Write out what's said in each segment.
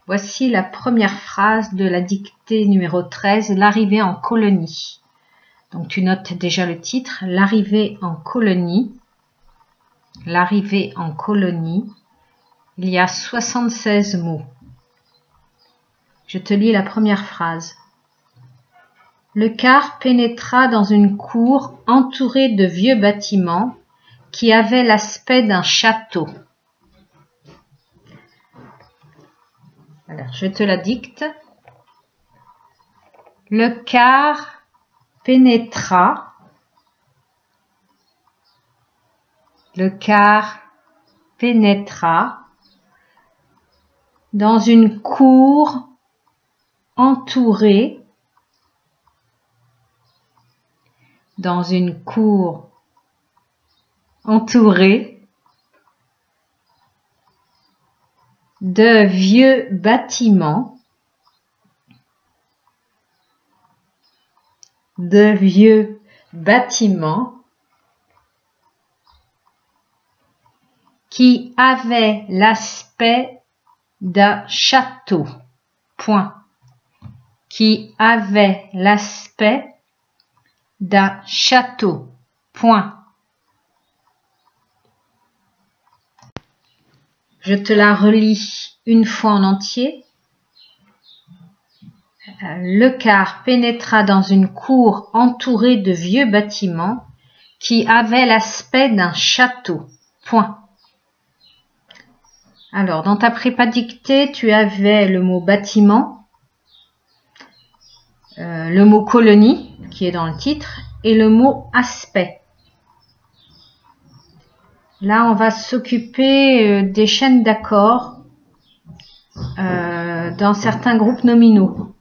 Voici la première phrase de la dictée numéro 13, l'arrivée en colonie. Donc tu notes déjà le titre, l'arrivée en colonie. L'arrivée en colonie. Il y a 76 mots. Je te lis la première phrase. Le car pénétra dans une cour entourée de vieux bâtiments qui avaient l'aspect d'un château. Alors, je te la dicte. Le car pénétra. Le car pénétra dans une cour entourée. Dans une cour entourée de vieux bâtiments, qui avaient l'aspect d'un château. Point. Qui avaient l'aspect d'un château. Point. Je te la relis une fois en entier. Le car pénétra dans une cour entourée de vieux bâtiments qui avaient l'aspect d'un château. Point. Alors, dans ta prépa dictée, tu avais le mot bâtiment, le mot colonie, qui est dans le titre, et le mot aspect. Là, on va s'occuper des chaînes d'accords dans certains groupes nominaux.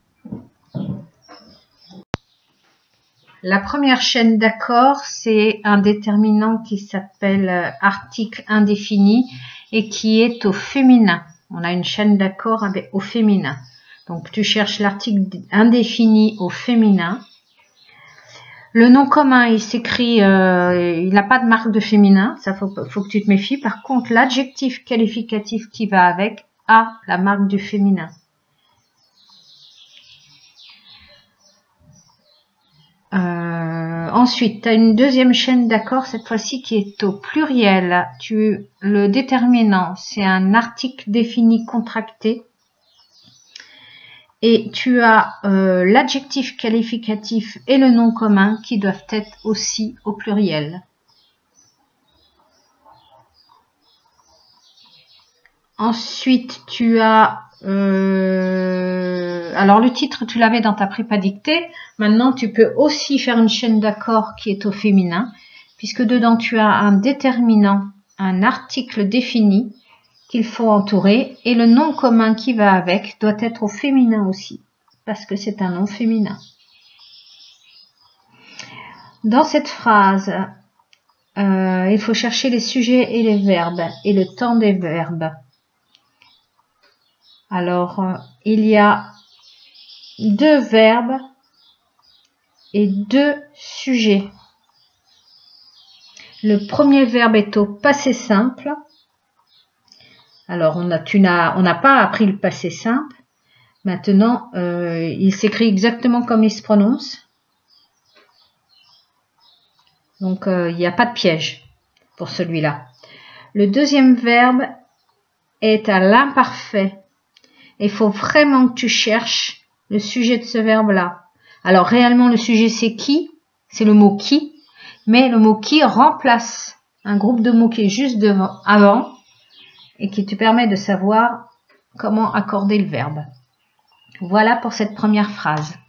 La première chaîne d'accords, c'est un déterminant qui s'appelle article indéfini et qui est au féminin. On a une chaîne d'accords au féminin. Donc, tu cherches l'article indéfini au féminin. Le nom commun, il s'écrit, il n'a pas de marque de féminin, ça faut que tu te méfies. Par contre, l'adjectif qualificatif qui va avec a la marque du féminin. Ensuite, tu as une deuxième chaîne d'accords, cette fois-ci qui est au pluriel. Le déterminant, c'est un article défini contracté. Et tu as l'adjectif qualificatif et le nom commun qui doivent être aussi au pluriel. Ensuite, tu as... alors, le titre, tu l'avais dans ta prépa dictée. Maintenant, tu peux aussi faire une chaîne d'accords qui est au féminin, puisque dedans, tu as un déterminant, un article défini qu'il faut entourer, et le nom commun qui va avec doit être au féminin aussi, parce que c'est un nom féminin. Dans cette phrase, il faut chercher les sujets et les verbes, et le temps des verbes. Alors, il y a 2 verbes et 2 sujets. Le premier verbe est au passé simple. Alors, on n'a pas appris le passé simple. Maintenant, il s'écrit exactement comme il se prononce. Donc, il n'y a pas de piège pour celui-là. Le deuxième verbe est à l'imparfait. Il faut vraiment que tu cherches le sujet de ce verbe-là. Alors, réellement, le sujet, c'est qui? C'est le mot qui. Mais le mot qui remplace un groupe de mots qui est juste avant et qui te permet de savoir comment accorder le verbe. Voilà pour cette première phrase.